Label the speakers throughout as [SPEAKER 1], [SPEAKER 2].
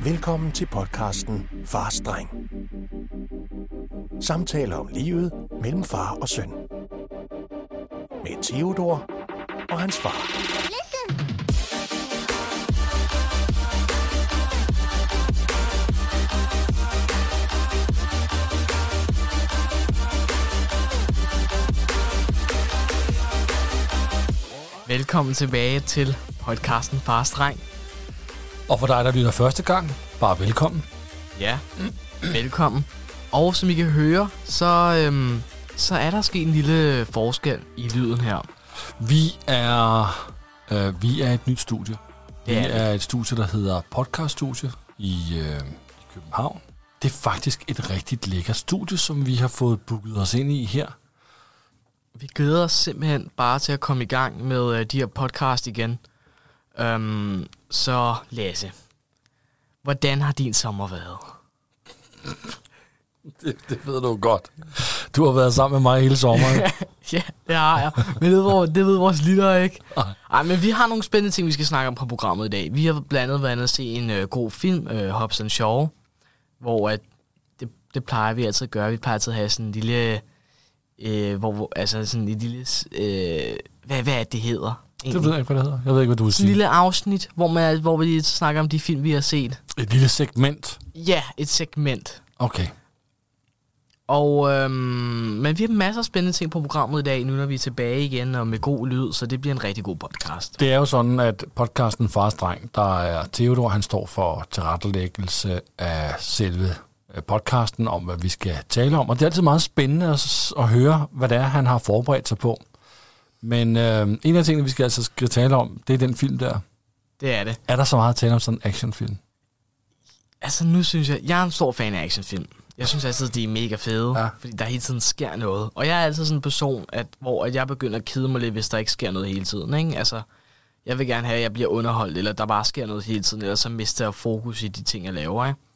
[SPEAKER 1] Velkommen til podcasten Fars Dreng. Samtaler om livet mellem far og søn. Med Theodor og hans far.
[SPEAKER 2] Velkommen tilbage til podcasten Fars Dreng.
[SPEAKER 3] Og for dig, der lytter første gang, bare velkommen.
[SPEAKER 2] Ja, velkommen. Og som I kan høre, så er der sket en lille forskel i lyden her.
[SPEAKER 3] Vi er et nyt studie. Vi er et studie, der hedder Podcast Studie i København. Det er faktisk et rigtig lækkert studie, som vi har fået booket os ind i her.
[SPEAKER 2] Vi glæder os simpelthen bare til at komme i gang med de her podcast igen. Så Lasse, hvordan har din sommer været?
[SPEAKER 3] Det ved du godt. Du har været sammen med mig hele sommeren.
[SPEAKER 2] Ja, det har jeg. Men det ved vores lyttere ikke. Ej, men vi har nogle spændende ting, vi skal snakke om på programmet i dag. Vi har blandt andet været inde at se en god film, Hobbs & Shaw, hvor det plejer vi altid at gøre. Vi plejer altid at have sådan en lille... sådan en lille... hvad er det hedder?
[SPEAKER 3] Det ved jeg ikke, hvad det hedder. Jeg ved ikke, hvad du vil sige.
[SPEAKER 2] Et lille afsnit, hvor vi snakker om de film, vi har set.
[SPEAKER 3] Et lille segment?
[SPEAKER 2] Ja, et segment.
[SPEAKER 3] Okay.
[SPEAKER 2] Og, men vi har masser af spændende ting på programmet i dag, nu når vi er tilbage igen og med god lyd, så det bliver en rigtig god podcast.
[SPEAKER 3] Det er jo sådan, at podcasten Fars Dreng, der er Theodor, han står for tilrettelæggelse af selve podcasten om, hvad vi skal tale om. Og det er altid meget spændende at høre, hvad det er, han har forberedt sig på. Men en af tingene, vi skal tale om, det er den film der.
[SPEAKER 2] Det er det.
[SPEAKER 3] Er der så meget at tale om sådan en actionfilm?
[SPEAKER 2] Altså nu synes jeg er en stor fan af actionfilm. Jeg synes altid, de er mega fede, ja. Fordi der hele tiden sker noget. Og jeg er altid sådan en person, hvor jeg begynder at kede mig lidt, hvis der ikke sker noget hele tiden. Ikke? Altså, jeg vil gerne have, at jeg bliver underholdt, eller der bare sker noget hele tiden, eller så mister jeg fokus i de ting, jeg laver. Ikke?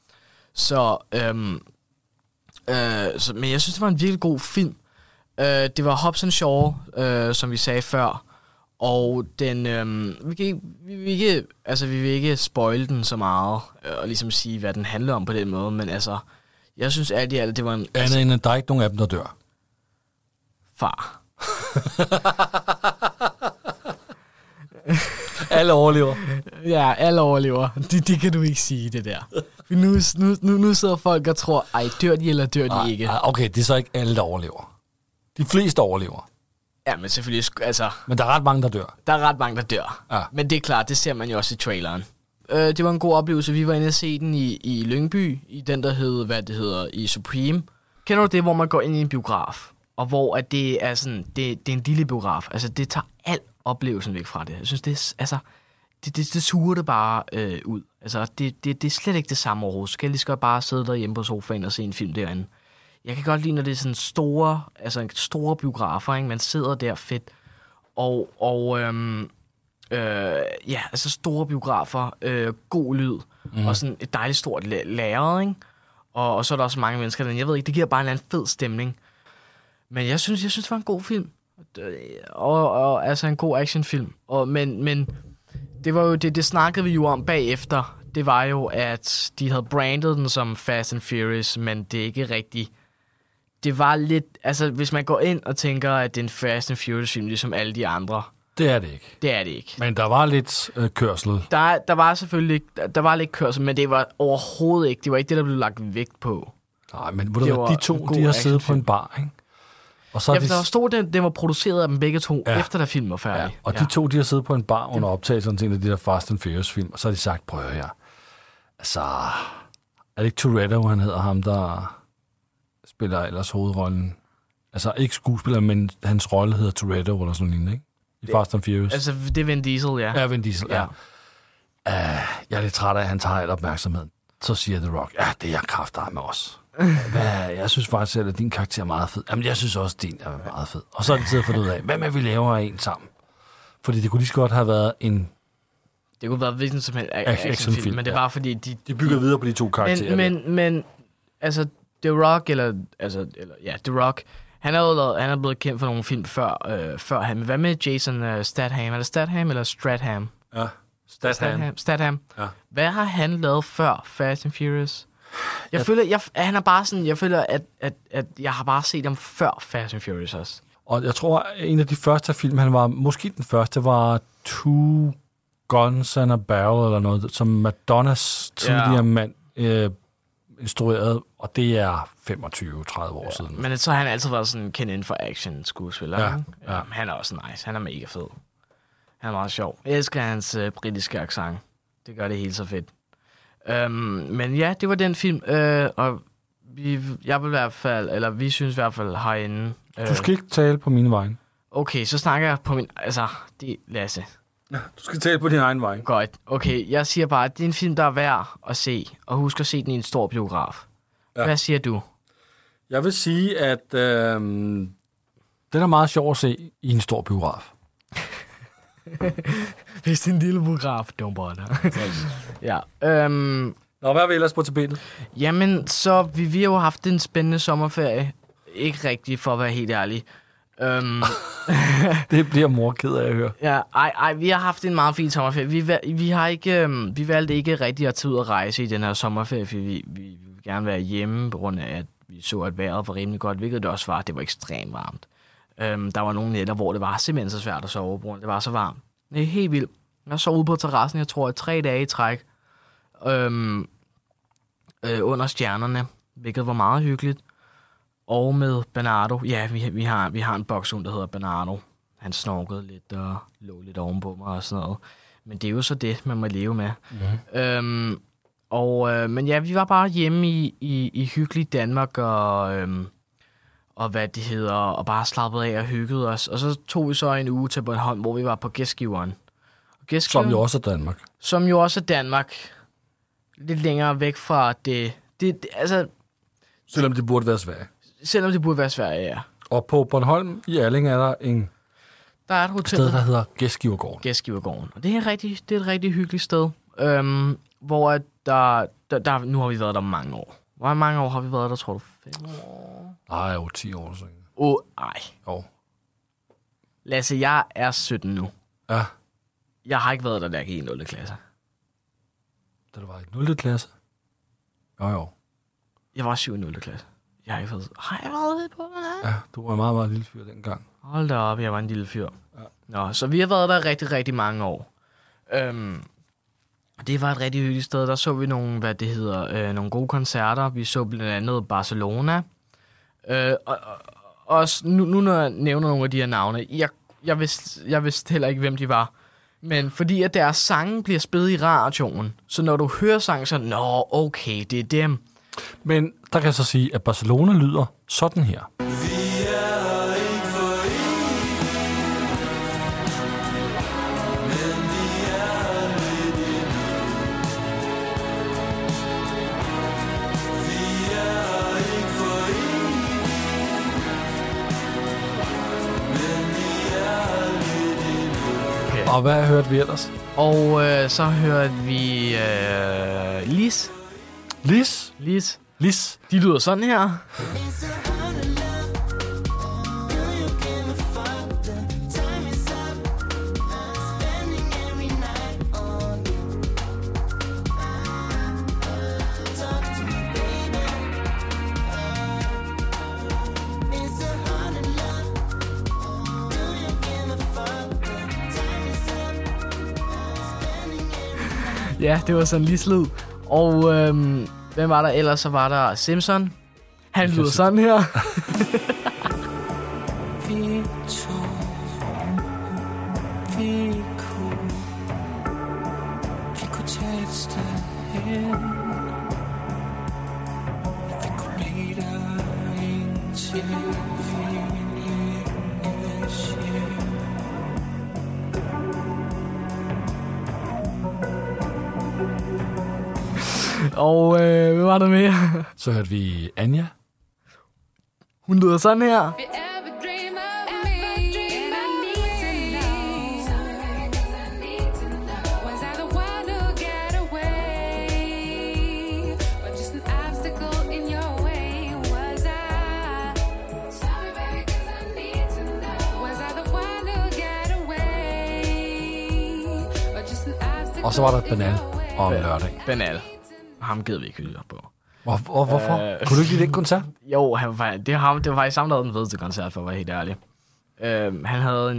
[SPEAKER 2] Men jeg synes, det var en virkelig god film. Det var Hobbs & Shaw, som vi sagde før. Og den, vi vil ikke spoile den så meget, og ligesom sige, hvad den handler om på den måde, men altså, jeg synes alt i alt, det var en...
[SPEAKER 3] Andet end, at der er ikke nogen af dem, der dør.
[SPEAKER 2] Far.
[SPEAKER 3] Alle overlever.
[SPEAKER 2] Ja, alle overlever. Det kan du ikke sige, det der. Nu sidder folk og tror, ej, dør de eller dør de ikke?
[SPEAKER 3] Okay, det er så ikke alle, der overlever. De fleste overlever.
[SPEAKER 2] Ja, men selvfølgelig, altså...
[SPEAKER 3] Men der er ret mange, der dør.
[SPEAKER 2] Der er ret mange, der dør. Ja. Men det er klart, det ser man jo også i traileren. Det var en god oplevelse. Vi var inde og se den i Lyngby, i den, der hedder, i Supreme. Kender du det, hvor man går ind i en biograf, og hvor at det er sådan, det er en lille biograf. Altså, det tager al oplevelsen væk fra det. Jeg synes, det suger det bare ud. Altså, det er slet ikke det samme overhovedet. Skal jeg lige så godt bare sidde derhjemme på sofaen og se en film derinde. Jeg kan godt lide, når det er sådan store biografer, ikke? Man sidder der fedt. Altså store biografer, god lyd, og sådan et dejligt stort lærred, ikke? Og så er der også mange mennesker, jeg ved ikke, det giver bare en eller anden fed stemning. Men jeg synes, det var en god film. Og altså en god actionfilm. Men det var jo det snakkede vi jo om bagefter. Det var jo, at de havde brandet den som Fast and Furious, men det er ikke rigtigt. Det var lidt, altså hvis man går ind og tænker, at det er en Fast and Furious film, ligesom alle de andre.
[SPEAKER 3] Det er det ikke.
[SPEAKER 2] Det er det ikke.
[SPEAKER 3] Men der var lidt kørsel.
[SPEAKER 2] Der var selvfølgelig ikke, der var lidt kørsel, men det var overhovedet ikke, det var ikke det, der blev lagt vægt på.
[SPEAKER 3] Nej, men de to, de har siddet på en bar, ikke? Og så
[SPEAKER 2] der stod den var produceret af dem begge to, efter da filmen var færdig.
[SPEAKER 3] Ja. Og de to, de har siddet på en bar under optagelsen til en af de der Fast and Furious film, og så har de sagt, prøv her. Altså, er det ikke Toretto, han hedder ham, der spiller ellers hovedrollen? Altså, ikke skuespiller, men hans rolle hedder Toretto, eller sådan noget, ikke? I Fast and Furious.
[SPEAKER 2] Altså, det er Vin Diesel, ja.
[SPEAKER 3] Ja, Vin Diesel, ja. Jeg er lidt træt af, at han tager al opmærksomheden. Så siger The Rock, det er jeg kraftigt med os. Jeg synes faktisk, at din karakter er meget fed. Jamen, jeg synes også, at din er meget fed. Og så er det tid at finde ud af, hvad med vi laver en sammen? Fordi det kunne lige så godt have været en...
[SPEAKER 2] Det kunne være hvilken som helst actionfilm, men det er bare fordi... De
[SPEAKER 3] bygger videre på de to karakterer.
[SPEAKER 2] Men altså, The Rock, The Rock, han er blevet kendt for nogle film før han. Men hvad med Jason Statham? Er det Statham eller Stratham?
[SPEAKER 3] Ja,
[SPEAKER 2] Statham.
[SPEAKER 3] Ja.
[SPEAKER 2] Hvad har han lavet før Fast and Furious? Jeg føler, at jeg har bare set ham før Fast and Furious også.
[SPEAKER 3] Og jeg tror, en af de første film, han var, måske den første, var Two Guns and a Barrel, eller noget, som Madonnas tidligere mand instrueret, og det er 25-30 år siden.
[SPEAKER 2] Men så har han altid været sådan kendt inden for action-skuespiller.
[SPEAKER 3] Ja.
[SPEAKER 2] Han er også nice. Han er mega fed. Han er meget sjov. Jeg elsker hans britiske accent. Det gør det helt så fedt. Men ja, det var den film, og jeg vil i hvert fald, eller vi synes i hvert fald herinde...
[SPEAKER 3] Du skal ikke tale på mine vegne.
[SPEAKER 2] Okay, så snakker jeg på min... Altså, Lasse.
[SPEAKER 3] Ja, du skal tale på din egen vej.
[SPEAKER 2] Godt. Okay, jeg siger bare, at det er en film, der er værd at se, og husk at se den i en stor biograf. Ja. Hvad siger du?
[SPEAKER 3] Jeg vil sige, at den er meget sjov at se i en stor biograf.
[SPEAKER 2] Hvis det er en lille biograf, don't bother. Ja.
[SPEAKER 3] Nå, hvad er vi ellers på tapetet?
[SPEAKER 2] Jamen, så vi har jo haft en spændende sommerferie. Ikke rigtigt, for at være helt ærlig.
[SPEAKER 3] Det bliver mor ked af at høre.
[SPEAKER 2] Ja, vi har haft en meget fin sommerferie. Vi valgte ikke rigtig at tage ud og rejse i den her sommerferie, fordi vi vil gerne være hjemme, på grund af, at vi så, at vejret var rimelig godt, hvilket det også var. Det var ekstremt varmt. Der var nogle nætter, hvor det var simpelthen så svært at sove, på grund af, det var så varmt. Det er helt vildt. Jeg sov ude på terrassen, jeg tror, 3 dage i træk. Under stjernerne, hvilket var meget hyggeligt. Og med Bernardo. Ja, vi har en bokshund, der hedder Bernardo. Han snorkede lidt og lå lidt ovenpå mig og sådan noget. Men det er jo så det, man må leve med. Mm-hmm. Men ja, vi var bare hjemme i hyggeligt Danmark og hvad det hedder, og bare slappede af og hyggede os. Og så tog vi så en uge til Bornholm, hvor vi var på gæstgiveren.
[SPEAKER 3] Som jo også er Danmark.
[SPEAKER 2] Som jo også er Danmark. Lidt længere væk fra det altså...
[SPEAKER 3] Selvom det burde være Sverige.
[SPEAKER 2] Selvom det burde være Sverige, ja.
[SPEAKER 3] Og på Bornholm i Alling er der
[SPEAKER 2] der er et hotel,
[SPEAKER 3] sted, der hedder Gæstgivergården.
[SPEAKER 2] Gæstgivergården. Og det er et rigtig hyggeligt sted, hvor der nu har vi været der mange år. Hvor mange år har vi været der, tror du? 5 år?
[SPEAKER 3] Nej, jo 10 år. Så.
[SPEAKER 2] Ej.
[SPEAKER 3] Jo.
[SPEAKER 2] Lasse, jeg er 17 nu.
[SPEAKER 3] Ja.
[SPEAKER 2] Jeg har ikke været der, gik i 0. klasse.
[SPEAKER 3] Da du var i 0. klasse? Jo.
[SPEAKER 2] Jeg var 7 i 0. klasse. Jeg har ikke været... Har jeg været på det?
[SPEAKER 3] Ja, du var en meget, meget lille fyr dengang.
[SPEAKER 2] Hold da op, jeg var en lille fyr. Ja. Nå, så vi har været der rigtig, rigtig mange år. Det var et rigtig hyggeligt sted. Der så vi nogle, nogle gode koncerter. Vi så blandt andet Barcelona. Og nu når jeg nævner nogle af de her navne, jeg vidste heller ikke, hvem de var. Men fordi at deres sange bliver spillet i radioen, så når du hører sangen, så nå, okay, det er dem.
[SPEAKER 3] Men der kan jeg så sige, at Barcelona lyder sådan her. Og hvad hørte vi ellers?
[SPEAKER 2] Og så hørte vi Lis.
[SPEAKER 3] Lis.
[SPEAKER 2] De lyder sådan her. Ja, det var sådan lige slid. Og hvem var der ellers? Så var der Simpson. Han lyder sådan her. Vi kunne tage et sted hen. Vi kunne blive der indtil vi længes hjem. Og hvad var der mere?
[SPEAKER 3] Så hørte vi Anja.
[SPEAKER 2] Hun lyder sådan her.
[SPEAKER 3] Og så var der Banal om lørdag.
[SPEAKER 2] Banal. Ham gider vi ikke høre på.
[SPEAKER 3] Hvorfor? Kunne du ikke lide den koncert?
[SPEAKER 2] Jo, det var faktisk sammen, der havde den fedeste koncert, for at være helt ærlig. Han havde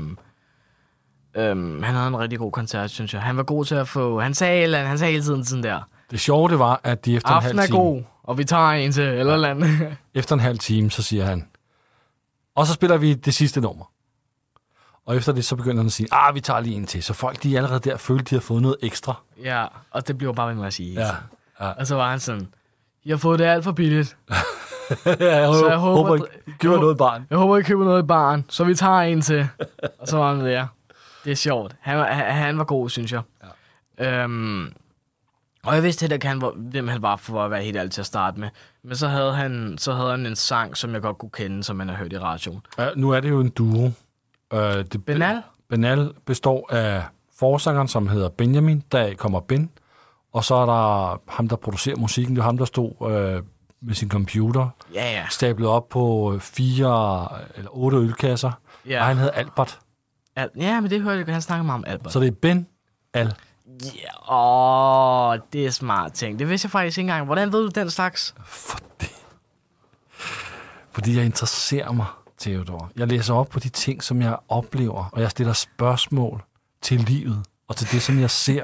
[SPEAKER 2] en rigtig god koncert, synes jeg. Han var god til at få... Han sagde hele tiden sådan der.
[SPEAKER 3] Det sjove, det var, at de efter en halv time...
[SPEAKER 2] Aften er god, og vi tager en til, eller andet.
[SPEAKER 3] Efter en halv time, så siger han... Og så spiller vi det sidste nummer. Og efter det, så begynder han at sige, vi tager lige en til. Så folk, de allerede der følte, de har fået noget ekstra.
[SPEAKER 2] Ja, og det blev bare ved med at sige.
[SPEAKER 3] Ja.
[SPEAKER 2] Og så var han sådan, jeg har fået det alt for billigt.
[SPEAKER 3] jeg håber ikke, I køber noget i baren.
[SPEAKER 2] Jeg håber, I køber noget i baren, så vi tager en til. Og så var han der. Det er sjovt. Han var god, synes jeg. Ja. Og jeg vidste heller ikke, hvem han var, for at være helt ærlig til at starte med. Men så havde han en sang, som jeg godt kunne kende, som man har hørt i radioen.
[SPEAKER 3] Ja, nu er det jo en duo.
[SPEAKER 2] Banal?
[SPEAKER 3] Banal består af forsangeren, som hedder Benjamin, der kommer Ben. Og så er der ham, der producerer musikken. Det er ham, der stod med sin computer.
[SPEAKER 2] Ja.
[SPEAKER 3] Stablet op på 4 eller 8 ølkasser. Ja. Og han hedder Albert.
[SPEAKER 2] Ja, men det hørte jeg, han snakker meget om Albert.
[SPEAKER 3] Så det er Ben Al.
[SPEAKER 2] Ja, det er smart ting. Det vidste jeg faktisk ikke engang. Hvordan ved du den slags?
[SPEAKER 3] Fordi jeg interesserer mig, Theodor. Jeg læser op på de ting, som jeg oplever, og jeg stiller spørgsmål til livet og til det, som jeg ser.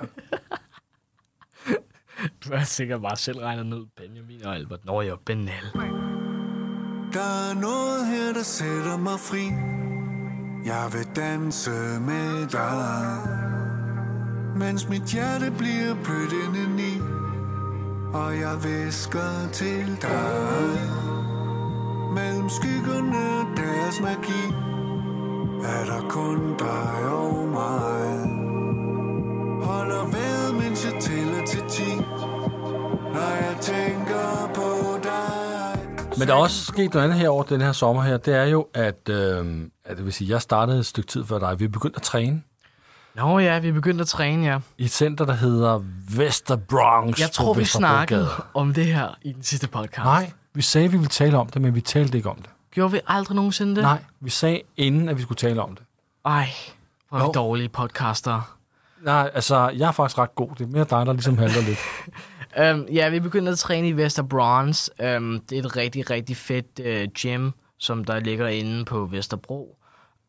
[SPEAKER 2] Du har sikkert bare selv regnet ned Benjamin og Albert. Nå, jeg er Banal.
[SPEAKER 4] Der er noget her, der sætter mig fri. Jeg vil danse med dig, mens mit hjerte bliver blødt indeni, og jeg visker til dig. Mellem skyggerne deres magi er der kun dig og mig. Holder vejret, mens jeg tæller til 10, når jeg tænker på dig.
[SPEAKER 3] Men der er også sket noget andet her over den her sommer her. Det er jo, at det vil sige, jeg startede et stykke tid før dig. Vi er begyndt at træne.
[SPEAKER 2] Nå ja, vi er begyndt at træne, ja.
[SPEAKER 3] I et center, der hedder Vesterbronx.
[SPEAKER 2] Jeg tror, vi snakkede om det her i den sidste podcast.
[SPEAKER 3] Nej, vi sagde, vi ville tale om det, men vi talte ikke om det.
[SPEAKER 2] Gjorde vi aldrig nogensinde det?
[SPEAKER 3] Nej, vi sagde inden, at vi skulle tale om det.
[SPEAKER 2] Ej, hvor er vi dårlige podcaster.
[SPEAKER 3] Nej, altså, jeg er faktisk ret god. Det er mere dig, der ligesom handler lidt.
[SPEAKER 2] Ja, vi begyndte at træne i Vesterbronx. Det er et rigtig, rigtig fedt gym, som der ligger inde på Vesterbro.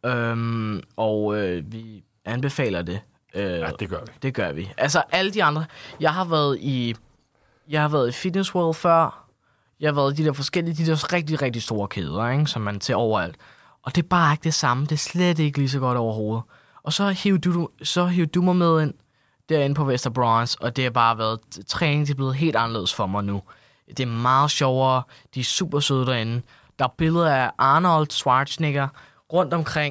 [SPEAKER 2] Vi anbefaler det.
[SPEAKER 3] Ja, det gør vi.
[SPEAKER 2] Det gør vi. Altså, alle de andre... Jeg har været i Fitness World før. Jeg har været i de der forskellige, de der rigtig, rigtig store kæder, ikke? Som man ser overalt. Og det er bare ikke det samme. Det er slet ikke lige så godt overhovedet. Og så hiver du mig med ind derinde på Vesterbronx, og det har bare været... Træning, det er blevet helt anderledes for mig nu. Det er meget sjovere. De er super søde derinde. Der er billeder af Arnold Schwarzenegger rundt omkring.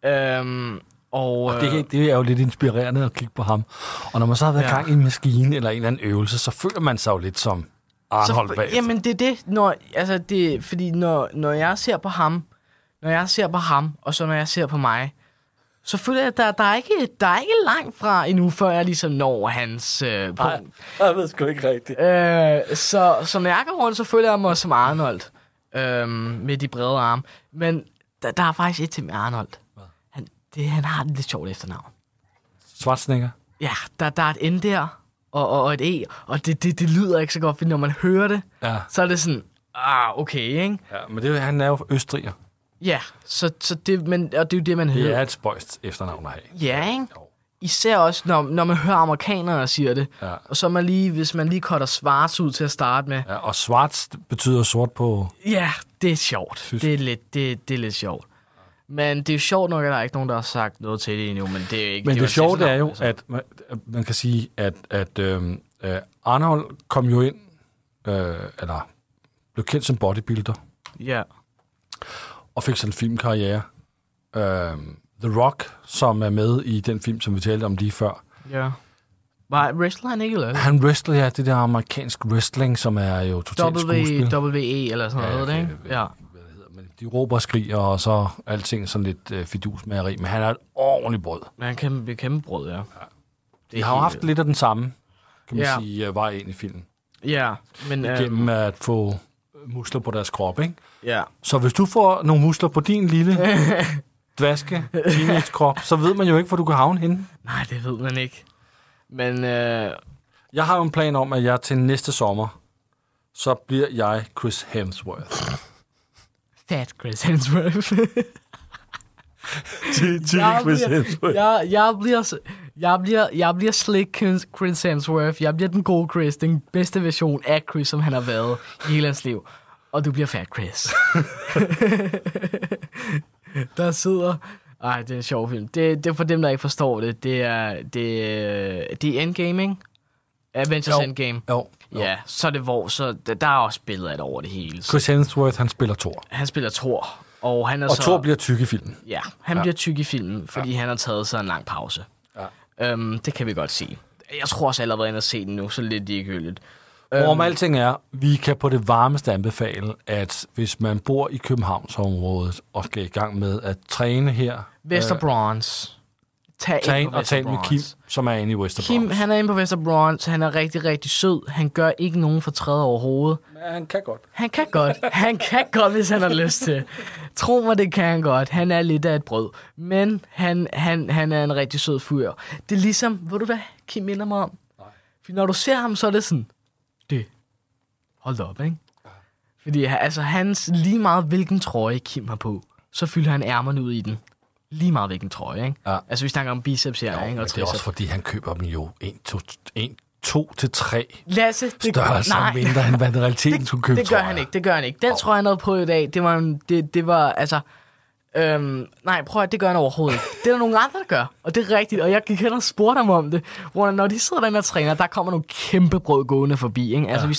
[SPEAKER 2] Og
[SPEAKER 3] det er jo lidt inspirerende at kigge på ham. Og når man så har været i gang i en maskine eller en eller anden øvelse, så føler man sig jo lidt som Arnold bagefter.
[SPEAKER 2] Jamen det er det, fordi når jeg ser på ham, og så når jeg ser på mig, så føler jeg, at der er ikke langt fra endnu, før jeg ligesom når hans punkt.
[SPEAKER 3] Nej, jeg ved sgu ikke rigtigt.
[SPEAKER 2] Så når jeg går rundt, så føler jeg mig som Arnold, med de brede arme. Men der er faktisk et til med Arnold. Han har et lidt sjovt efternavn.
[SPEAKER 3] Schwarzenegger?
[SPEAKER 2] Ja, der er et N der, og et E, og det lyder ikke så godt, fordi når man hører det, så er det sådan, okay, ikke?
[SPEAKER 3] Ja, men han er jo østriger.
[SPEAKER 2] Ja, så det, og det er jo det, man hører.
[SPEAKER 3] Det er et spøjst efternavn at have.
[SPEAKER 2] Ja, ikke? Jo. Især også, når man hører amerikanere siger det, og så hvis man lige cutter Schwarz ud til at starte med.
[SPEAKER 3] Ja, og Schwarz betyder sort på...
[SPEAKER 2] Ja, det er sjovt. Det er lidt sjovt. Men det er jo sjovt nok, at der er ikke nogen, der har sagt noget til det endnu, men det er ikke...
[SPEAKER 3] Men det sjove er jo, at man kan sige, at Arnold kom jo ind, eller blev kendt som bodybuilder.
[SPEAKER 2] Ja.
[SPEAKER 3] Og fik sådan en filmkarriere. The Rock, som er med i den film, som vi talte om lige før.
[SPEAKER 2] Ja. Wrestler han ikke, eller?
[SPEAKER 3] Han wrestler, ja, det der amerikansk wrestling, som er jo totalt skuespil.
[SPEAKER 2] WWE eller sådan noget, ikke? Ja.
[SPEAKER 3] De råber og skriger, og så alting sådan lidt fidusmageri. Men han er et ordentligt brød.
[SPEAKER 2] Men han kan blive kæmpe brød, ja.
[SPEAKER 3] De har jo haft lidt af den samme, kan man sige, vej ind i filmen.
[SPEAKER 2] Ja, men...
[SPEAKER 3] Gennem at få muskler på deres krop, ikke?
[SPEAKER 2] Ja.
[SPEAKER 3] Så hvis du får nogle muskler på din lille dvaske teenage-krop, så ved man jo ikke, hvor du kan havne henne.
[SPEAKER 2] Nej, det ved man ikke. Men
[SPEAKER 3] Jeg har jo en plan om, at jeg til næste sommer, så bliver jeg Chris Hemsworth.
[SPEAKER 2] fat Chris Hemsworth.
[SPEAKER 3] Chris Hemsworth.
[SPEAKER 2] Jeg bliver slick Chris Hemsworth. Jeg bliver den gode Chris, den bedste version af Chris, som han har været i hele hans liv. Og du bliver fat Chris. Der sidder... Ej, det er en sjov film. Det er for dem, der ikke forstår det. Det er Endgaming. Avengers Endgame.
[SPEAKER 3] Jo.
[SPEAKER 2] Ja, så er det hvor... Så der er også billeder af det over det hele.
[SPEAKER 3] Chris Hemsworth, han spiller Thor.
[SPEAKER 2] Han spiller Thor. Og
[SPEAKER 3] Thor bliver tyk i filmen.
[SPEAKER 2] Ja, han bliver tyk i filmen, fordi han har taget sig en lang pause. Ja. Det kan vi godt se. Jeg tror også, alle har været inde og se den nu, så lidt ligegyldigt.
[SPEAKER 3] Hvorom alting er, vi kan på det varmeste anbefale, at hvis man bor i Københavnsområdet og skal i gang med at træne her...
[SPEAKER 2] Vesterbrons. Tag ind
[SPEAKER 3] med Kim, som er inde i Vesterbrons.
[SPEAKER 2] Kim, han er inde på Vesterbrons. Han er rigtig, rigtig sød. Han gør ikke nogen fortræd overhovedet.
[SPEAKER 3] Men han kan godt.
[SPEAKER 2] Han kan godt. Han kan godt, hvis han har lyst til. Tro mig, det kan han godt. Han er lidt af et brød. Men han er en rigtig sød fyr. Det er ligesom, ved du hvad Kim minder mig om? Nej. For når du ser ham, så er det sådan... Hold da op, ikke? Fordi altså, hans lige meget hvilken trøje Kim har på, så fylder han ærmerne ud i den. Lige meget hvilken trøje, ikke? Ja. Altså, vi snakker om biceps her, ikke? Og
[SPEAKER 3] det er også fordi, han køber dem jo 2 til 3
[SPEAKER 2] Lasse,
[SPEAKER 3] størrelse om mindre, end hvad det realiteten skulle købe,
[SPEAKER 2] det gør han ikke. Den trøje, han havde på i dag, det var altså... nej, prøv at det gør han overhovedet ikke. Det er der nogle andre, der gør, og det er rigtigt. Og jeg gik hen og spurgte ham om det. Hvor når de sidder der og træner, der kommer nogle kæmpe brød gående forbi, ikke? Altså,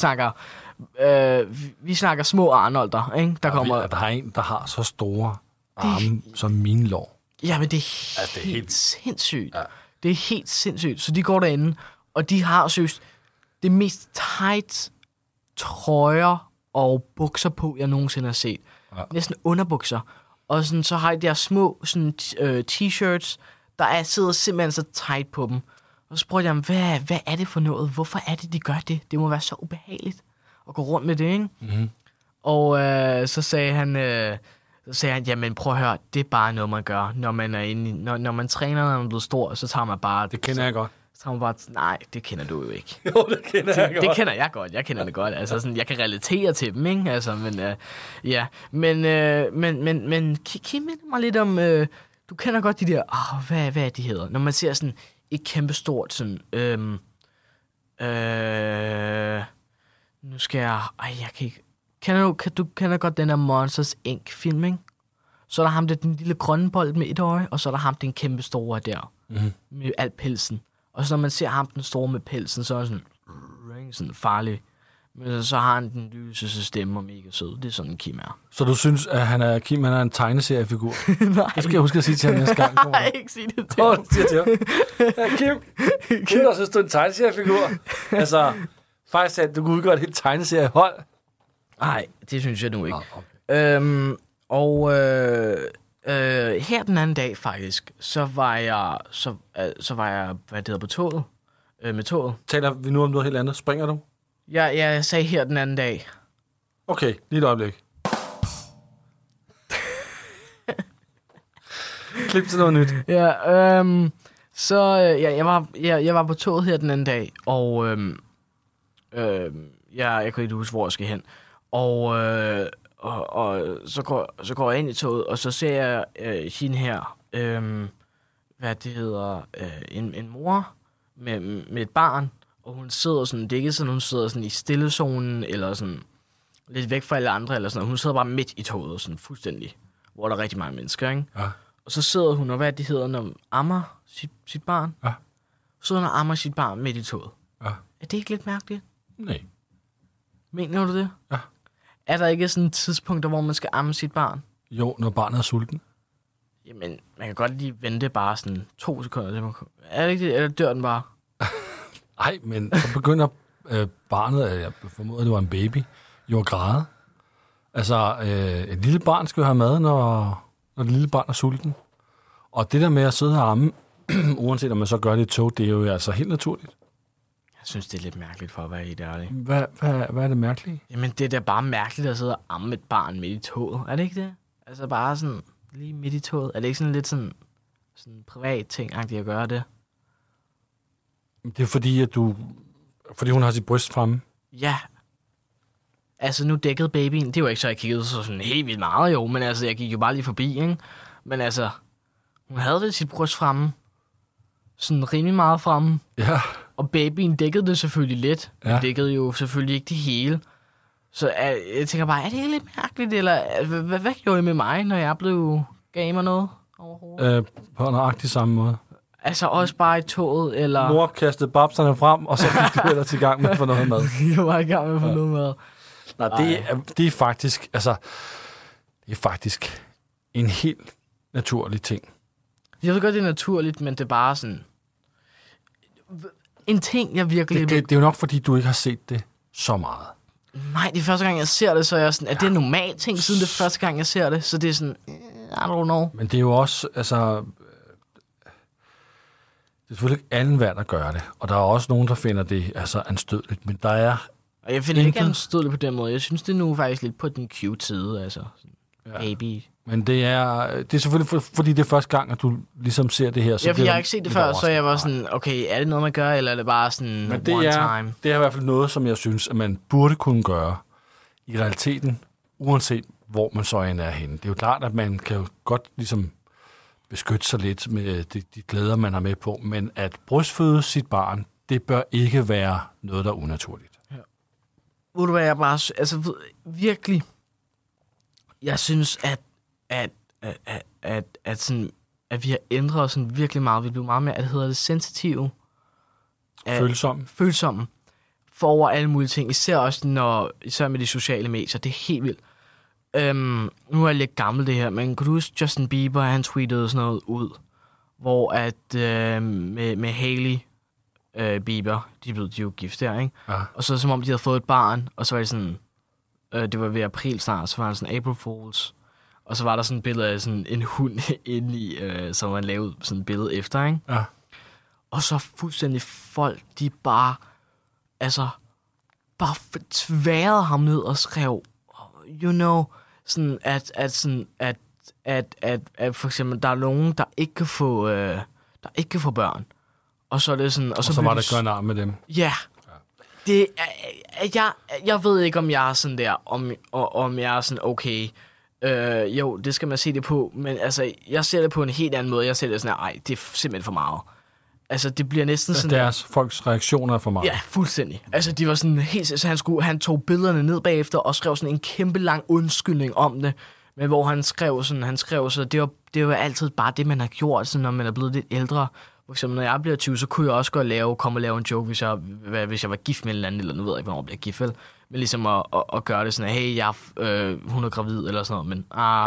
[SPEAKER 2] vi snakker små Arnolder, ikke? Der
[SPEAKER 3] er en, der har så store arme som mine lår.
[SPEAKER 2] Ja, men det er helt sindssygt. Ja. Det er helt sindssygt. Så de går derinde, og de har søst det mest tight trøjer og bukser på, jeg nogensinde har set. Ja. Næsten underbukser. Og sådan, så har de der små sådan, t-shirts, der sidder simpelthen så tight på dem. Og så spurgte jeg ham, hvad er det for noget? Hvorfor er det, de gør det? Det må være så ubehageligt at gå rundt med det, ikke? Mm-hmm. Og så sagde han, jamen prøv at høre, det er bare noget, man gør, når man er inde når man træner, når man er blevet stor, så tager man bare...
[SPEAKER 3] Det kender jeg godt.
[SPEAKER 2] Så tager man bare... Nej, det kender du jo ikke.
[SPEAKER 3] Jo, det kender jeg godt.
[SPEAKER 2] Det kender jeg godt. Jeg kender det godt. Altså, sådan, jeg kan relatere til dem, ikke? Altså, men... ja. Men Kim minder mig lidt om... du kender godt de der... hvad er de hedder? Når man ser sådan et kæmpestort sådan... nu skal jeg... jeg kan ikke... Du kender godt den der Monsters Inc-film, ikke? Så er der ham, den lille grønne bold med et øje, og så er der ham, den kæmpe store der, med alt pelsen. Og så når man ser ham, den store med pelsen, så er det sådan farlig. Men så har han den lyseste stemme og mega sød. Det er sådan, Kim er.
[SPEAKER 3] Så du synes, at Kim er en tegneseriefigur? Nej. Det skal jeg huske at sige til ham næste gang.
[SPEAKER 2] Nej, ikke sige det til ham.
[SPEAKER 3] Kim, der synes, du er en tegneseriefigur. Altså, faktisk at du kunne udgøre et helt tegneseriehold.
[SPEAKER 2] Nej, det synes jeg nu ikke. Her den anden dag faktisk, så var jeg, hvad det hedder, på toget. Med toget.
[SPEAKER 3] Taler vi nu om noget helt andet? Springer du?
[SPEAKER 2] Ja, jeg sagde her den anden dag.
[SPEAKER 3] Okay, lige et øjeblik. Klip til noget nyt.
[SPEAKER 2] Ja, jeg var på toget her den anden dag, og jeg kunne ikke huske, hvor jeg skal hen. Og så går jeg ind i toget, og så ser jeg hende her, hvad det hedder, en mor med et barn, og hun sidder sådan, det er ikke sådan, hun sidder sådan i stillezonen, eller sådan lidt væk fra alle andre, eller sådan, hun sidder bare midt i toget, sådan fuldstændig, hvor der er rigtig mange mennesker, ikke? Ja. Og så sidder hun, og hvad det hedder, når ammer sit barn, ja. Så sidder hun og ammer sit barn midt i toget. Ja. Er det ikke lidt mærkeligt?
[SPEAKER 3] Nej.
[SPEAKER 2] Mener du det?
[SPEAKER 3] Ja.
[SPEAKER 2] Er der ikke sådan et tidspunkt, hvor man skal amme sit barn?
[SPEAKER 3] Jo, når barnet er sulten.
[SPEAKER 2] Jamen, man kan godt lige vente bare sådan 2 sekunder. Er det ikke det, eller dør den bare?
[SPEAKER 3] Nej, men så begynder barnet, jeg formoder, det var en baby, jo at græde. Altså, et lille barn skal jo have mad, når det lille barn er sulten. Og det der med at sidde og amme, uanset om man så gør det i tog, det er jo altså helt naturligt.
[SPEAKER 2] Jeg synes, det er lidt mærkeligt for at være helt ærlig.
[SPEAKER 3] Hvad er det mærkelige?
[SPEAKER 2] Jamen, det er da bare mærkeligt at sidde og amme et barn midt i toget. Er det ikke det? Altså bare sådan lige midt i toget. Er det ikke sådan lidt sådan privat ting-agtigt at gøre det?
[SPEAKER 3] Det er fordi hun har sit bryst fremme.
[SPEAKER 2] Ja. Altså, nu dækkede babyen. Det var ikke så, jeg kiggede så sådan helt vildt meget, jo. Men altså, jeg gik jo bare lige forbi, ikke? Men altså, hun havde det sit bryst fremme. Sådan rimelig meget fremme.
[SPEAKER 3] Ja.
[SPEAKER 2] Og babyen dækkede det selvfølgelig lidt.
[SPEAKER 3] Ja.
[SPEAKER 2] Hun dækkede jo selvfølgelig ikke det hele. Så jeg tænker bare, er det ikke lidt mærkeligt? Eller hvad gjorde det med mig, når jeg blev gamer noget overhovedet?
[SPEAKER 3] På nøjagtig samme måde.
[SPEAKER 2] Altså også bare i toget, eller...
[SPEAKER 3] Mor kastede babserne frem, og så gik du ellers i gang med at få noget mad.
[SPEAKER 2] Jeg var i gang med at få noget mad.
[SPEAKER 3] Nej, det er faktisk, altså... Det er faktisk en helt naturlig ting.
[SPEAKER 2] Jeg ved godt, det er naturligt, men det er bare sådan... En ting, jeg virkelig...
[SPEAKER 3] Det er jo nok, fordi du ikke har set det så meget.
[SPEAKER 2] Nej, det er første gang, jeg ser det, så er jeg sådan... Er det en normal ting, siden det er første gang, jeg ser det? Så det er sådan... I don't know.
[SPEAKER 3] Men det er jo også, altså... Det er selvfølgelig ikke alle hver, der gør det. Og der er også nogen, der finder det altså anstødeligt. Men der er...
[SPEAKER 2] Og jeg finder ikke anstødeligt på den måde. Jeg synes, det er nu faktisk lidt på den cute side, altså. Baby.
[SPEAKER 3] Men det er selvfølgelig, fordi det er første gang, at du ligesom ser det her. Så
[SPEAKER 2] fordi jeg har ikke set det før, så jeg var sådan, okay, er det noget, man gør, eller er det bare sådan
[SPEAKER 3] men det
[SPEAKER 2] one time?
[SPEAKER 3] Det er i hvert fald noget, som jeg synes, at man burde kunne gøre i realiteten, uanset hvor man så end er henne. Det er jo klart, at man kan jo godt ligesom beskytte sig lidt med de glæder, man har med på, men at brystføde sit barn, det bør ikke være noget, der er unaturligt.
[SPEAKER 2] Ja. Ved du hvad, jeg bare... Altså, virkelig... Jeg synes, at vi har ændret os sådan virkelig meget. Vi blev meget mere, at det hedder det sensitive. Følsomme. For over alle mulige ting. Især med de sociale medier. Det er helt vildt. Nu er jeg lidt gammel det her, men kunne du huske Justin Bieber, han tweetede sådan noget ud, hvor at med Hailey Bieber, de er jo gift der, ikke? Ja. Og så som om de havde fået et barn, og så var det sådan... det var ved april snart, så var der sådan April Fools. Og så var der sådan et billede af sådan en hund inde i, som man lavede sådan et billede efter, ikke?
[SPEAKER 3] Ja.
[SPEAKER 2] Og så fuldstændig folk, de bare tværede ham ned og skrev, you know, sådan at for eksempel, der er nogen, der ikke kan få børn. Og så er det sådan...
[SPEAKER 3] Og så var der gørende arm med dem.
[SPEAKER 2] Ja. Det er, jeg ved ikke, om jeg er sådan der, om jeg er sådan, okay, jo, det skal man se det på, men altså, jeg ser det på en helt anden måde. Jeg ser det sådan, ej, det er simpelthen for meget. Altså, det bliver næsten sådan...
[SPEAKER 3] Deres folks reaktioner er for meget.
[SPEAKER 2] Ja, fuldstændig. Altså, de var sådan helt... Så han tog billederne ned bagefter og skrev sådan en kæmpe lang undskyldning om det, men hvor han skrev så, det var altid bare det, man har gjort, sådan, når man er blevet lidt ældre. For eksempel, når jeg bliver 20, så kunne jeg også godt komme og lave en joke, hvis jeg var gift med en eller anden, eller nu ved jeg ikke, hvornår jeg bliver gift, vel? Men ligesom at gøre det sådan, hey, hun er gravid, eller sådan noget, men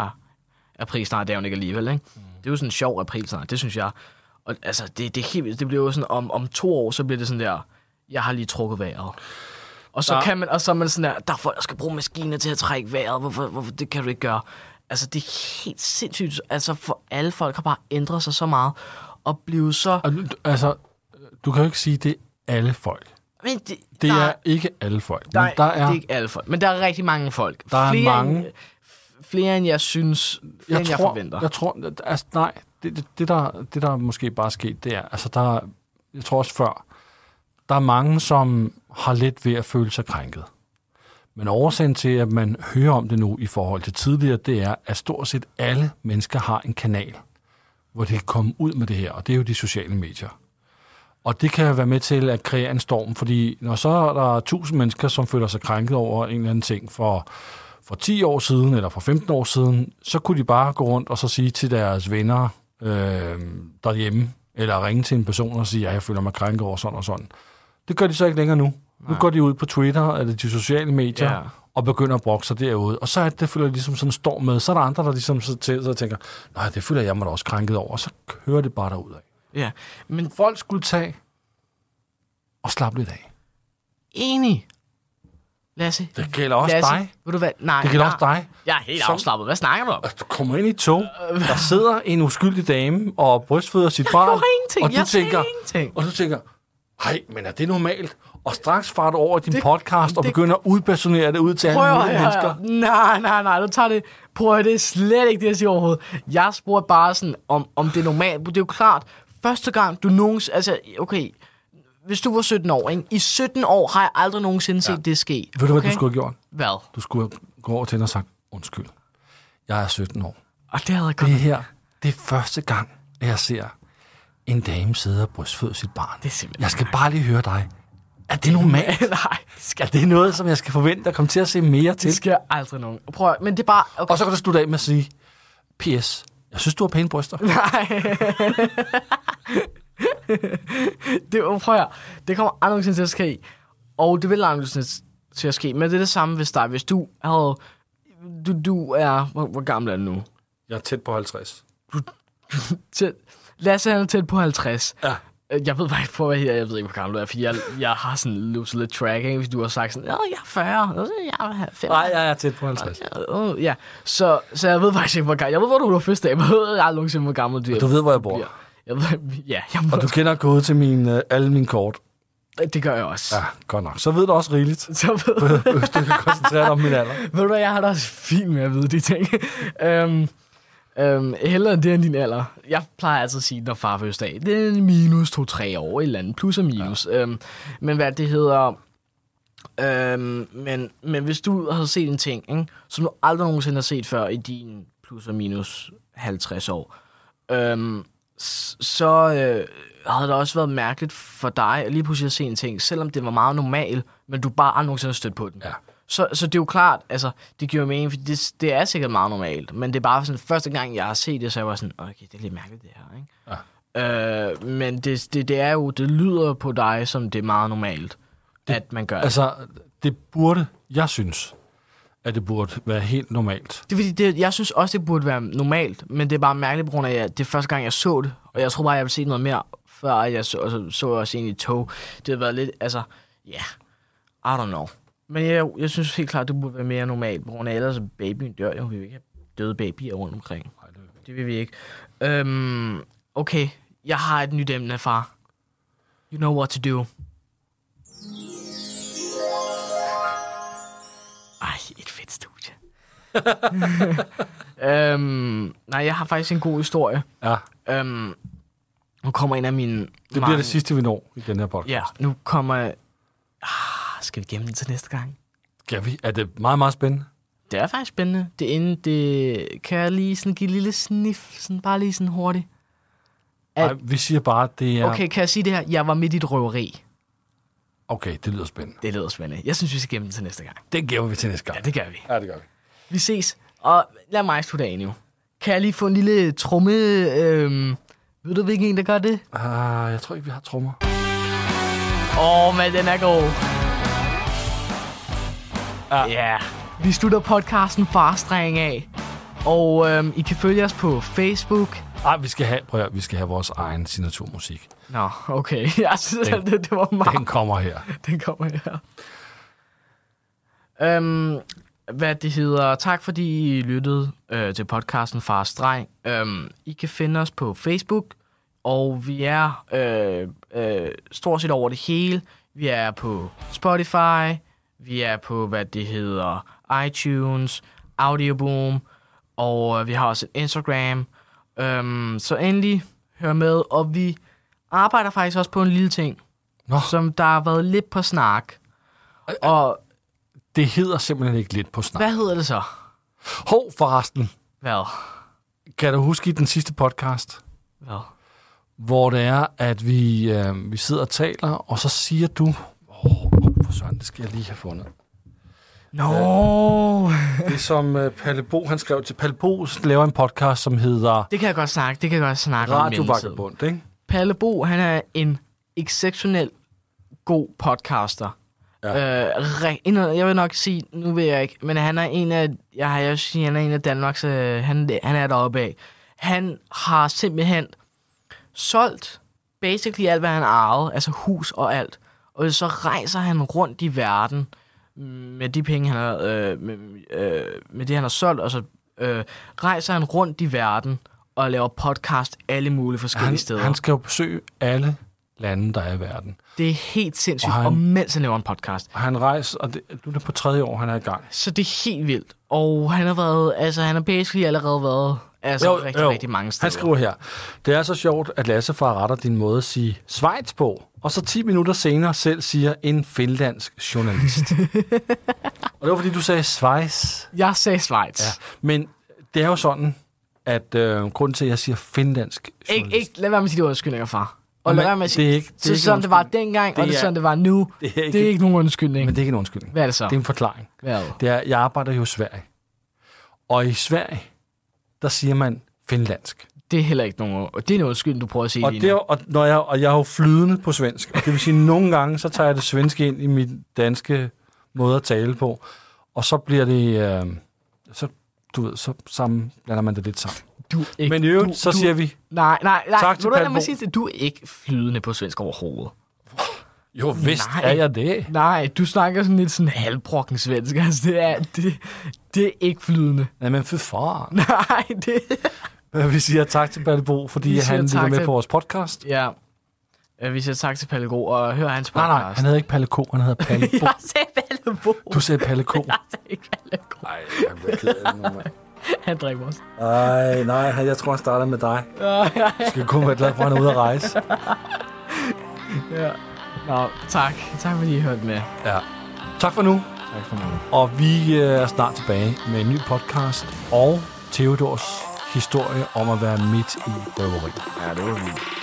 [SPEAKER 2] april snart, det er hun ikke alligevel, ikke? Det er jo sådan en sjov april snart, det synes jeg. Og altså, det er helt vildt, det bliver jo sådan, om 2 år, så bliver det sådan der, jeg har lige trukket vejret. Og så kan man, og så er man sådan der er folk, der skal bruge maskiner til at trække vejret, hvorfor det kan du ikke gøre? Altså, det er helt sindssygt, altså, for alle folk har bare ændret sig så meget, og blive så...
[SPEAKER 3] Altså, du kan jo ikke sige, det er alle folk. Men det er ikke alle folk.
[SPEAKER 2] Nej, det er ikke alle folk. Men der er rigtig mange folk.
[SPEAKER 3] Der er mange...
[SPEAKER 2] Flere end jeg synes, jeg forventer.
[SPEAKER 3] Jeg tror, altså nej, det der måske bare er sket, det er, altså jeg tror også før, der er mange, som har let ved at føle sig krænket. Men årsagen til, at man hører om det nu i forhold til tidligere, det er, at stort set alle mennesker har en kanal, hvor de kan komme ud med det her, og det er jo de sociale medier. Og det kan være med til at kreere en storm, fordi når så er der 1000 mennesker, som føler sig krænket over en eller anden ting for 10 år siden, eller for 15 år siden, så kunne de bare gå rundt og så sige til deres venner derhjemme, eller ringe til en person og sige, ja, jeg føler mig krænket over sådan og sådan. Det gør de så ikke længere nu. Nu går de ud på Twitter, eller de sociale medier, og begynder at brokke sig derude. Og så er det, føler ligesom sådan en storm med. Så er der andre, der ligesom så tænker, nej, det føler jeg mig da også krænket over. Og så kører det bare derud af.
[SPEAKER 2] Ja, men
[SPEAKER 3] folk skulle tage og slappe lidt af.
[SPEAKER 2] Enig. Lasse.
[SPEAKER 3] Det gælder også dig.
[SPEAKER 2] Ved du hvad? Nej,
[SPEAKER 3] det gælder også dig.
[SPEAKER 2] Jeg er helt afslappet. Hvad snakker du om?
[SPEAKER 3] Du kommer ind i et tog, der sidder en uskyldig dame og brystføder sit barn. Og du tænker, nej, men er det normalt? Og straks farer du over i din podcast og begynder at udpersonere det ud til alle mulige mennesker.
[SPEAKER 2] Nej, du tager det. Prøv, det er slet ikke det, jeg siger overhovedet. Jeg spurgte bare sådan, om det er normalt. Det er jo klart, første gang du nogensinde... Altså, okay, hvis du var 17 år, ikke? I 17 år har jeg aldrig nogensinde set det ske.
[SPEAKER 3] Ved du, hvad du skulle have gjort?
[SPEAKER 2] Hvad?
[SPEAKER 3] Du skulle gå over til hende og sagt, undskyld, jeg er 17 år.
[SPEAKER 2] Og det havde jeg godt.
[SPEAKER 3] Det her, det er første gang, at jeg ser en dame sidde og brystføde sit barn.
[SPEAKER 2] Det er simpelthen
[SPEAKER 3] jeg skal bare lige høre dig. Er det normalt?
[SPEAKER 2] Nej,
[SPEAKER 3] er det noget, som jeg skal forvente at komme til at se mere til?
[SPEAKER 2] Det skal jeg aldrig nogen. Prøv, men det er bare... Okay.
[SPEAKER 3] Og så kan du slutte af med at sige, PS, jeg synes, du har pæne bryster.
[SPEAKER 2] Nej. Prøv at det kommer aldrig nogensinde til at ske. Og det vil aldrig nogensinde til at ske. Men det er det samme hvis du havde... Du er... Hvor gammel er du nu?
[SPEAKER 3] Jeg er tæt på 50.
[SPEAKER 2] Lad os sige, han er tæt på 50.
[SPEAKER 3] Ja.
[SPEAKER 2] Jeg ved faktisk på, hvad her, jeg ved ikke, hvor gammel du er, fordi jeg har sådan løbet lidt track, ikke? Hvis du har sagt sådan, jeg er 40, jeg er 50.
[SPEAKER 3] Nej, jeg er tæt på 50.
[SPEAKER 2] Ja, så jeg ved faktisk ikke, hvor gammel. Jeg ved, hvor du har fødselsdag, men jeg ved aldrig nogensinde, hvor gammel du er.
[SPEAKER 3] Og du ved, hvor jeg bor.
[SPEAKER 2] Jeg ved,
[SPEAKER 3] og du kender kodet til alle mine kort.
[SPEAKER 2] Det gør jeg også.
[SPEAKER 3] Ja, godt nok. Så ved du også rigeligt.
[SPEAKER 2] Så ved
[SPEAKER 3] hvis du kan koncentrere dig om min alder.
[SPEAKER 2] Ved du hvad, jeg har da også fint med at vide de ting. Hellere det end din alder. Jeg plejer altid at sige, når far fødselsdag, det er minus 2-3 år i landet, plus og minus. Ja. Men hvad det hedder... Men hvis du havde set en ting, ikke, som du aldrig nogensinde har set før i din plus og minus 50 år, så havde det også været mærkeligt for dig at lige pludselig at se en ting, selvom det var meget normalt, men du bare aldrig nogensinde har stødt på den. Ja. Så det er jo klart, altså, det giver mening, for det er sikkert meget normalt, men det er bare sådan, første gang, jeg har set det, så jeg var sådan, okay, det er lidt mærkeligt det her, ikke? Ja. Men det er jo, det lyder på dig, som det er meget normalt, at man gør det.
[SPEAKER 3] Altså, det burde, jeg synes, at det burde være helt normalt.
[SPEAKER 2] Det er fordi, jeg synes også, det burde være normalt, men det er bare mærkeligt på grund af, at det er første gang, jeg så det, og jeg tror bare, jeg ville se noget mere, før jeg så også en i tog. Det har været lidt, altså, I don't know. Men jeg synes helt klart, det burde være mere normalt, på grund af ellers babyen dør jo. Vi vil ikke have døde babyer rundt omkring. Det vil vi ikke. Okay, jeg har et nyt emne, far. You know what to do. Ej, et fedt studie. Nej, jeg har faktisk en god historie.
[SPEAKER 3] Ja.
[SPEAKER 2] Nu kommer en af mine...
[SPEAKER 3] Det bliver det sidste, vi når i den her podcast.
[SPEAKER 2] Ja, nu kommer... skal vi gemme den til næste gang?
[SPEAKER 3] Skal vi? Er det meget, meget spændende?
[SPEAKER 2] Det er faktisk spændende. Det kan jeg lige sådan give et lille sniff, sådan bare lige sådan hurtigt.
[SPEAKER 3] Nej, vi siger bare, det er...
[SPEAKER 2] Okay, kan jeg sige det her? Jeg var midt i et røveri.
[SPEAKER 3] Okay, det lyder spændende.
[SPEAKER 2] Det lyder spændende. Jeg synes, vi skal gemme den til næste gang.
[SPEAKER 3] Det gemmer vi til næste gang.
[SPEAKER 2] Ja, det gør vi.
[SPEAKER 3] Ja, det gør vi.
[SPEAKER 2] Vi ses. Og lad mig slutte af nu. Kan jeg lige få en lille tromme... ved du, hvilken en, der gør det?
[SPEAKER 3] Jeg tror ikke, vi har trommer.
[SPEAKER 2] Men den er god. Ja. Vi slutter podcasten Farstreng af. Og I kan følge os på Facebook.
[SPEAKER 3] Vi skal have vores egen signaturmusik.
[SPEAKER 2] Nå, okay. Jeg synes, det var meget...
[SPEAKER 3] Den kommer her.
[SPEAKER 2] Den kommer her. Hvad det hedder. Tak fordi I lyttede til podcasten Farstreng. I kan finde os på Facebook. Og vi er stort set over det hele. Vi er på Spotify. Vi er på, hvad det hedder, iTunes, Audioboom. Og vi har også et Instagram. Så endelig hør med. Og vi arbejder faktisk også på en lille ting, som der har været lidt på snak. Og
[SPEAKER 3] det hedder simpelthen ikke lidt på snak.
[SPEAKER 2] Hvad hedder det så?
[SPEAKER 3] Forresten.
[SPEAKER 2] Hvad?
[SPEAKER 3] Kan du huske i den sidste podcast?
[SPEAKER 2] Hvad?
[SPEAKER 3] Hvor det er, at vi sidder og taler, og så siger du... for søren, det skal jeg lige have fundet. Det er som Palle Bo, han skrev til. Palle Bo laver en podcast, som hedder...
[SPEAKER 2] Det kan jeg godt snakke om.
[SPEAKER 3] Radio Vagabond, ikke?
[SPEAKER 2] Palle Bo, han er en exceptionel god podcaster. Ja. Jeg vil nok sige, nu ved jeg ikke, men han er en af, han er en af Danmarks, han er deroppe af. Han har simpelthen solgt basically alt, hvad han ejede, altså hus og alt. Og så rejser han rundt i verden med de penge, han har, med det, han har solgt, og så rejser han rundt i verden og laver podcast alle mulige forskellige steder.
[SPEAKER 3] Han skal jo besøge alle lande, der er i verden.
[SPEAKER 2] Det er helt sindssygt, og mens han laver en podcast.
[SPEAKER 3] Og han rejser, og nu er det på 3. år, han er i gang.
[SPEAKER 2] Så det er helt vildt. Og han har basically allerede været Altså rigtig mange steder.
[SPEAKER 3] Han skriver her, det er så sjovt, at Lassefar retter din måde at sige Schweiz på, og så 10 minutter senere selv siger en finlandsk journalist. Og det var, fordi du sagde Schweiz.
[SPEAKER 2] Jeg sagde Schweiz.
[SPEAKER 3] Ja, men det er jo sådan, at grunden til, at jeg siger finlandsk journalist...
[SPEAKER 2] Ikke lad være med at sige de undskyldninger, far. Og lad være med at sige,
[SPEAKER 3] det er ikke
[SPEAKER 2] sådan det var dengang, og det er sådan det var nu. Det er ikke nogen undskyldning.
[SPEAKER 3] Men det er ikke en undskyldning.
[SPEAKER 2] Hvad er det så?
[SPEAKER 3] Det er en forklaring.
[SPEAKER 2] Hvad er det?
[SPEAKER 3] Det er, jeg arbejder jo i Sverige. Og i Sverige, der siger man finlandsk.
[SPEAKER 2] Det er heller ikke nogen... Det er en undskyldning, du prøver at sige lige nu.
[SPEAKER 3] Og jeg er jo flydende på svensk. Og det vil sige, at nogle gange, så tager jeg det svenske ind i min danske måde at tale på. Og så bliver det... så blander man det lidt sammen. Men i øvrigt, så siger vi...
[SPEAKER 2] Nej.
[SPEAKER 3] Tak til Palle Bo.
[SPEAKER 2] Du er ikke flydende på svensk overhovedet.
[SPEAKER 3] Jo, vist er jeg det.
[SPEAKER 2] Nej, du snakker sådan lidt sådan halvbrokken svensk. Altså, det er ikke flydende.
[SPEAKER 3] Nej, men for faren.
[SPEAKER 2] Nej, det...
[SPEAKER 3] Vi siger tak til Palle Bo, fordi han lytter med på vores podcast.
[SPEAKER 2] Ja. Vi siger tak til Palle Go og hører hans podcast.
[SPEAKER 3] Nej, han hedder ikke Palle Ko, han hedder Palle Bo.
[SPEAKER 2] Jeg sagde Palle Bo.
[SPEAKER 3] Du sagde Palle Ko.
[SPEAKER 2] Jeg sagde ikke Palle Go.
[SPEAKER 3] Nej, jeg bliver ked af det nu, mand.
[SPEAKER 2] Han drikker også.
[SPEAKER 3] Nej, jeg tror, han starter med dig. Du skal kun være glad for, at han er ude at rejse.
[SPEAKER 2] Ja. Nå, tak. Tak fordi I hørte med.
[SPEAKER 3] Ja. Tak for nu.
[SPEAKER 2] Tak for nu.
[SPEAKER 3] Og vi er snart tilbage med en ny podcast og Theodors historie om at være midt i røveri.
[SPEAKER 2] Ja, det var vildt.